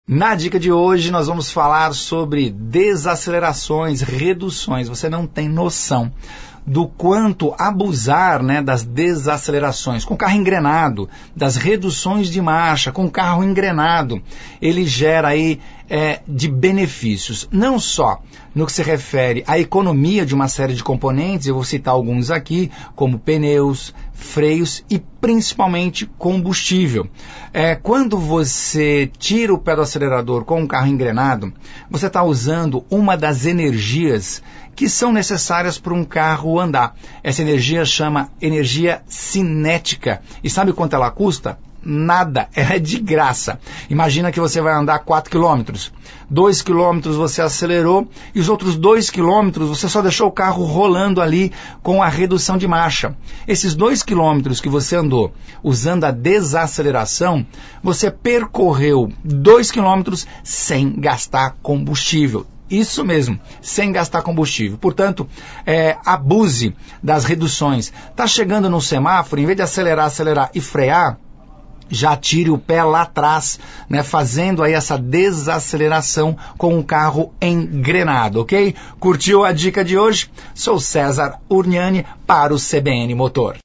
Na dica de hoje nós vamos falar sobre desacelerações, reduções. Você não tem noção do quanto abusar, das desacelerações com carro engrenado, das reduções de marcha com carro engrenado, ele gera aí de benefícios, não só no que se refere à economia de uma série de componentes, eu vou citar alguns aqui, como pneus, freios e principalmente combustível. Quando você tira o pé do acelerador com um carro engrenado, você está usando uma das energias que são necessárias para um carro andar. Essa energia chama energia cinética. E sabe quanto ela custa? Nada, ela é de graça. Imagina que você vai andar 4 km. 2 km você acelerou e os outros 2 km você só deixou o carro rolando ali com a redução de marcha. Esses 2 km que você andou usando a desaceleração, você percorreu 2 km sem gastar combustível. Isso mesmo, sem gastar combustível. Portanto, abuse das reduções. Está chegando no semáforo, em vez de acelerar e frear, já tire o pé lá atrás, fazendo aí essa desaceleração com um carro engrenado, ok? Curtiu a dica de hoje? Sou César Urniani para o CBN Motor.